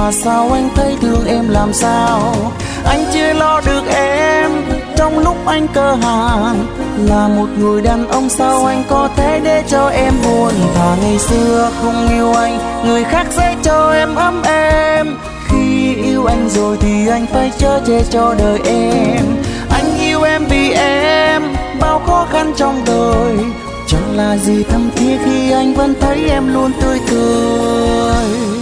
mà sao anh thấy thương em làm sao. Anh chưa lo được em trong lúc anh cơ hàn, là một người đàn ông sao anh có thể để cho em buồn. Thà ngày xưa không yêu anh, người khác sẽ cho em ấm êm. Khi yêu anh rồi thì anh phải chở che cho đời em. Anh yêu em vì em bao khó khăn trong đời, chẳng là gì thâm thiết khi anh vẫn thấy em luôn tươi cười.